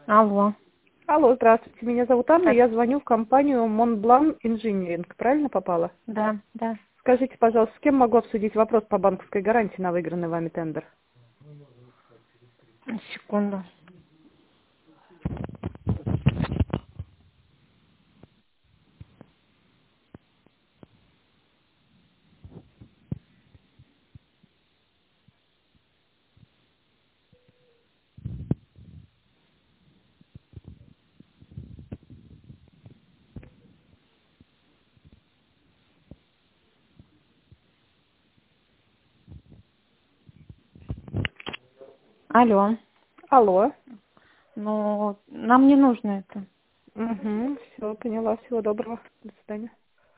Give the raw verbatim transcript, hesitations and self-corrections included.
Алло. Алло, здравствуйте. Меня зовут Анна. Так, Я звоню в компанию Montblanc Engineering. Правильно попала? да, да. Скажите, пожалуйста, с кем могу обсудить вопрос по банковской гарантии на выигранный вами тендер? Секунду. Алло. Алло. Ну, нам не нужно это. Угу, все, поняла. Всего доброго. До свидания.